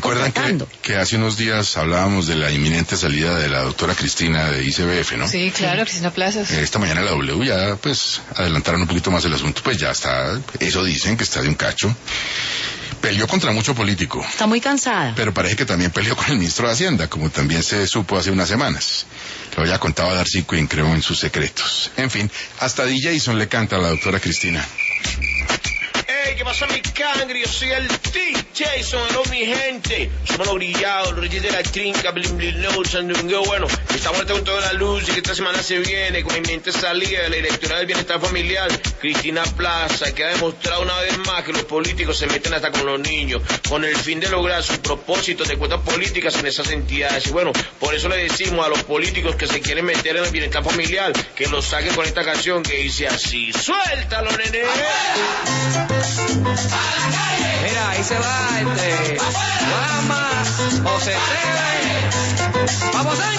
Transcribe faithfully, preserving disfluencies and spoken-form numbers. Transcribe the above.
¿Recuerdan que, que hace unos días hablábamos de la inminente salida de la doctora Cristina de I C B F, ¿no? Sí, claro, Cristina Plazas. Esta mañana la W ya, pues, adelantaron un poquito más el asunto, pues ya está, eso dicen que está de un cacho. Peleó contra mucho político. Está muy cansada. Pero parece que también peleó con el ministro de Hacienda, como también se supo hace unas semanas. Lo había contado Darcy Quinn, creo, en sus secretos. En fin, hasta D. Jason le canta a la doctora Cristina. Hey, ¿qué pasa, mi cangre? Yo soy el D. Jason, hello, mi gente. Somos los brillados, los reyes de la trinca, blin blin low, sandungo. Bueno, estamos con toda la luz y que esta semana se viene con mi mente salida de la directora del bienestar familiar, Cristina Plaza, que ha demostrado una vez más que los políticos se meten hasta con los niños, con el fin de lograr sus propósitos de cuotas políticas en esas entidades. Y bueno, por eso le decimos a los políticos que se quieren meter en el bienestar familiar, que lo saquen con esta canción que dice así: ¡suéltalo, nene! Mira, ahí se va este Guama o se te ve. Vamos ahí.